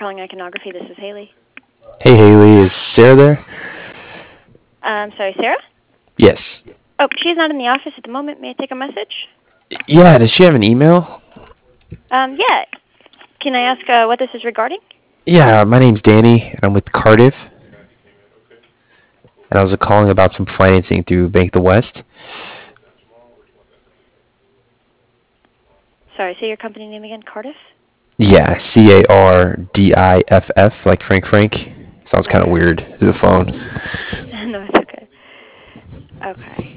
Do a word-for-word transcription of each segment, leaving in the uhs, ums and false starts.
calling Iconography. This is Haley. Hey Haley, is Sarah there? Um, sorry, Sarah? Yes. Oh, she's not in the office at the moment. May I take a message? Yeah, does she have an email? Um, yeah. Can I ask uh, what this is regarding? Yeah, my name's Danny, and I'm with Cardiff, and I was calling about some financing through Bank of the West. Sorry, say your company name again. Cardiff? Yeah, C A R D I F F, like Frank Frank. Sounds kind of Okay. weird through the phone. No, it's okay. Okay.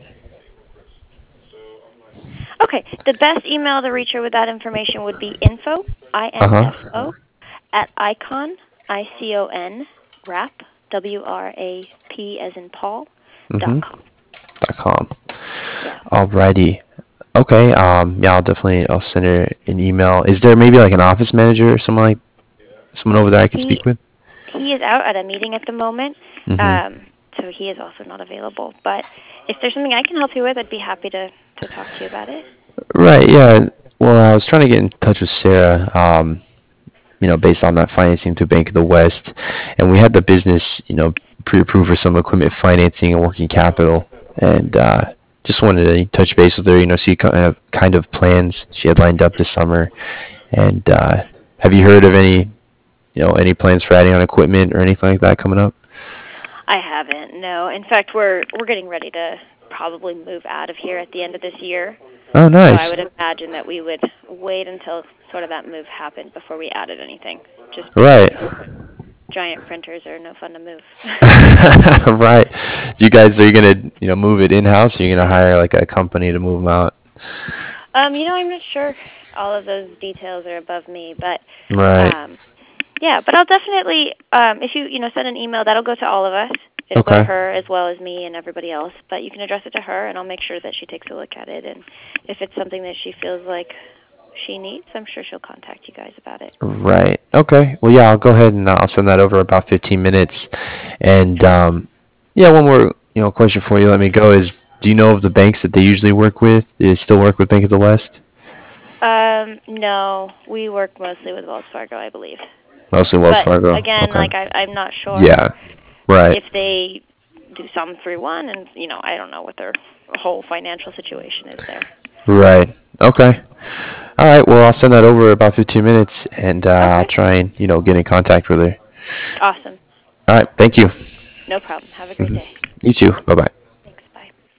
Okay. The best email to reach her with that information would be info, I N F Uh-huh. O, at icon, I C O N, wrap, W R A P as in Paul, dot Mm-hmm. com. Dot com. Yeah. Alrighty. Okay, um, yeah, I'll definitely, I'll send her an email. Is there maybe like an office manager or someone like, someone over there I could He speak with? he is out at a meeting at the moment, Mm-hmm. um, so he is also not available. But if there's something I can help you with, I'd be happy to, to talk to you about it. Right, yeah. Well, I was trying to get in touch with Sarah, um, you know, based on that financing through Bank of the West, and we had the business, you know, pre-approved for some equipment financing and working capital, and uh, just wanted to touch base with her, you know, see kind of kind of plans she had lined up this summer, and uh, have you heard of any, you know, any plans for adding on equipment or anything like that coming up? I haven't, no. In fact, we're we're getting ready to probably move out of here at the end of this year. Oh, So I nice. would imagine that we would wait until sort of that move happened before we added anything, just because Right. giant printers are no fun to move. Right. You guys are you gonna, you know, move it in house, or are you gonna hire like a company to move them out? um, you know, I'm not sure. All of those details are above me, but Right. um, yeah. But I'll definitely, um, if you you know send an email, that'll go to all of us. It'll go to Okay. her as well as me and everybody else. But you can address it to her, and I'll make sure that she takes a look at it. And if it's something that she feels like she needs, I'm sure she'll contact you guys about it. Right. Okay. Well, yeah, I'll go ahead and uh, I'll send that over about fifteen minutes. And Okay. um, yeah, one more, you know, question for you. Let me go is, do you know of the banks that they usually work with? Do they still work with Bank of the West? Um, no, we work mostly with Wells Fargo, I believe. Mostly Wells But Fargo. again, Okay. like I, I'm not sure Yeah. Right. if they do some through one, and you know, I don't know what their whole financial situation is there. Right. Okay. All right. Well, I'll send that over about fifteen minutes, and uh, I'll Okay. try and you know get in contact with her. Awesome. All right. Thank you. No problem. Have a great Hmm. day. You too. Bye bye.